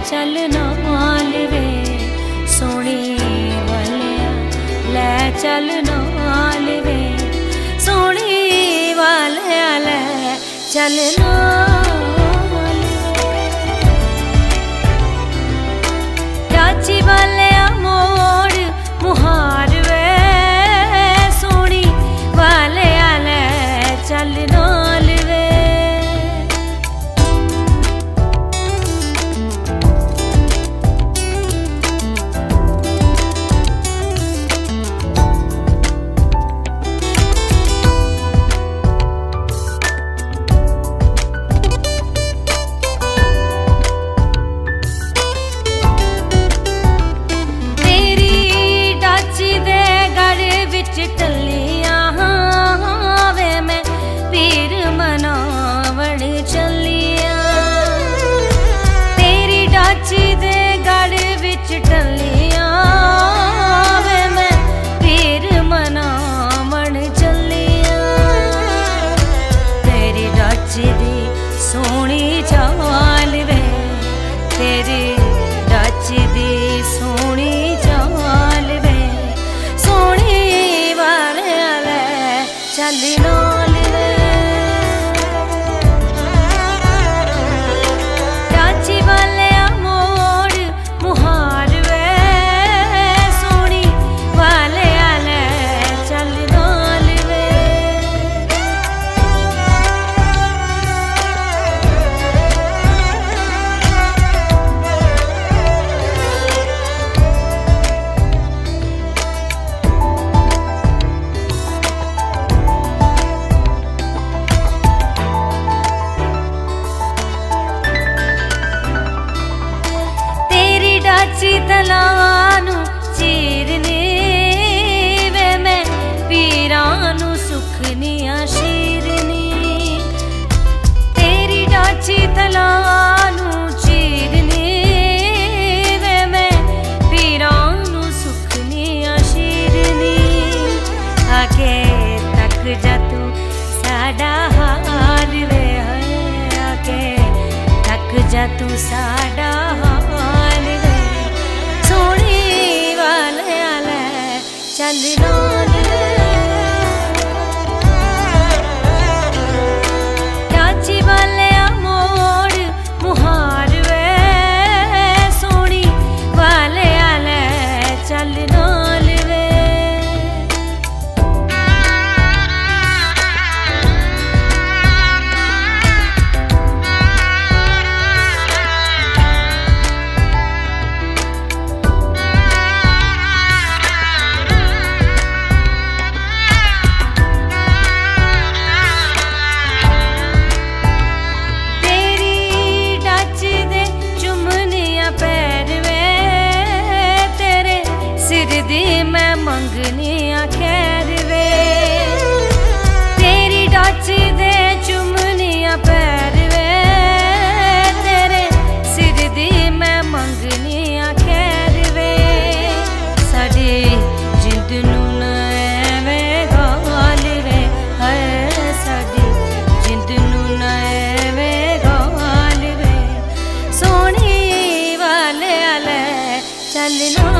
चल नाल वे सोहणी वालिया ले चल नाल वे सोहणी वालिया ले चल नाल चाची वालिया मोड़ मुहार वे सोहणी वालिया ले चल नाल वे टलियां वे मैं पीर मनावण चलियां तेरी डाची दे गढ़ विच टलियां वे मैं पीर मनावण चलियां तेरी डाची दी सोहनी चाल वे तेरी डाची दी सोहनी चाल वे सोहनी चल नाल वे चाची वालिया मोड़ मुहार वे सोहणी वालिया ले चल नाल वे डाची तलानू चीरनी वे मैं पीरानू सुखनिया शीरनी तेरी डाची तलानू चीरनी वे मैं पीरानू सुखनिया शीरनी आके तक जा तू साडा हाल वे आके तक जा तू साडा हाल वे सोहणी वालिया ले चल नाल चाची वालिया मोड़ मुहार वे सोहणी वालिया ले चल नाल वे दी मैं मंगनिया खैर वे तेरी डाची दे चुमनिया पैर वे तेरे सिर दी मैं मंगनिया खैर वे साडी जिंद नू ना एवें गाल वे है साडी जिंद नू ना एवें गाल वे सोहणी वालिया ले चल ना